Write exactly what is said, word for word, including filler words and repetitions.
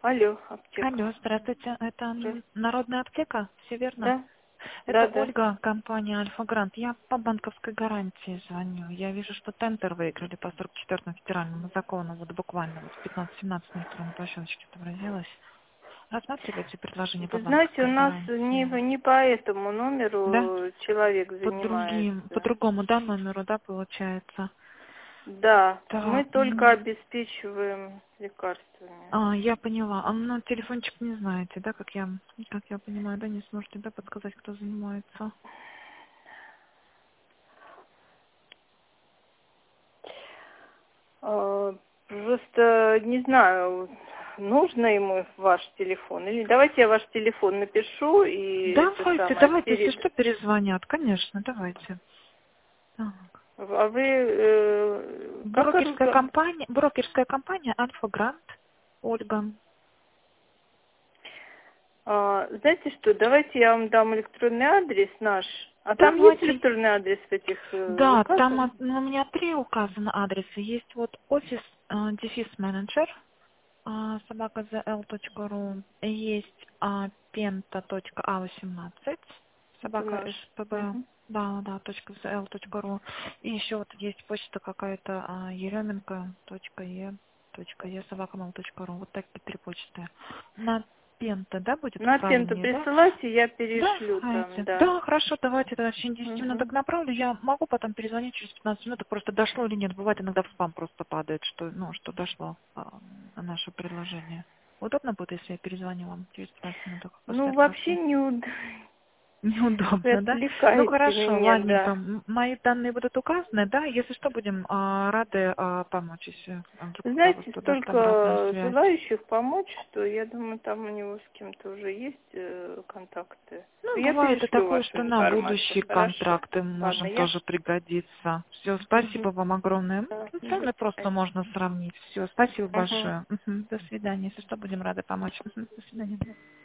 Алло, аптека. Алло, здравствуйте. Это Здра- м, Народная аптека, все верно? Да, Это да, да. Ольга, компания Альфа Грант. Я по банковской гарантии звоню. Я вижу, что тендер выиграли по сорок четвёртому федеральному закону. Вот буквально вот в пятнадцать-семнадцать на электронной площадке отобразилось. Рассматриваете предложение по Вы знаете, у банковской нас не, гарантии? не по этому Да? номеру человек По другим, по занимается. другому, да, номеру, да, получается? Да, мы Так, только ну, обеспечиваем лекарствами. а, я поняла. А ну, телефончик не знаете, да, как я, как я понимаю, да, не сможете, да, подсказать, кто занимается? А, Просто не знаю, нужно ему ваш телефон. Или давайте я ваш телефон напишу и это Давайте, самое давайте, если перед. что, перезвонят, конечно, давайте. Так. А вы э, как Брокерская орг- компания, брокерская компания Альфа Грант, Ольга. А, знаете что, давайте я вам дам электронный адрес наш. А там есть Давайте. электронный адрес в этих э, Да, там указан? от- ну, у меня три указаны адреса. Есть вот офис э, дефис менеджер, э, собака зэ эл точка ру, есть а, пента точка а восемнадцать, Это собака наш. спб, Мгм. да, да, точка зэ эл точка ру. И еще вот есть почта какая-то а, еременко точка е точка е собака мэл точка ру. Вот такие три почты. На пента, да, будет На пенту правильнее, да? присылайте, я Да, перешлю там, знаете. да. Да, хорошо, давайте тогда в течение десяти Мгм. минуток направлю. Я могу потом перезвонить через пятнадцать минут, просто дошло или нет. Бывает иногда в спам просто падает, что, ну, что дошло а, наше предложение. Удобно будет, если я перезвоню вам через пятнадцать минут после Ну, вообще отработки? не уд- вы Неудобно, да? Ну отвлекаете хорошо, меня, ладненько. да. М- Мои данные будут указаны, да? Если что, будем а, рады а, помочь, если а, вдруг Вы когда вы знаете, что даст обратную столько связь. желающих помочь, что я думаю, там у него с кем-то уже есть э, контакты. Ну, Я бывает и перешлю такое, вашу что на информацию, будущие хорошо? контракты Ладно, можем я... тоже пригодиться. Все, Мгм. спасибо вам огромное. Да, Ну, не цены просто забывайте. можно сравнить. Все, спасибо Мгм. большое. Мгм. До свидания. Если что, будем рады помочь. Мгм. До свидания.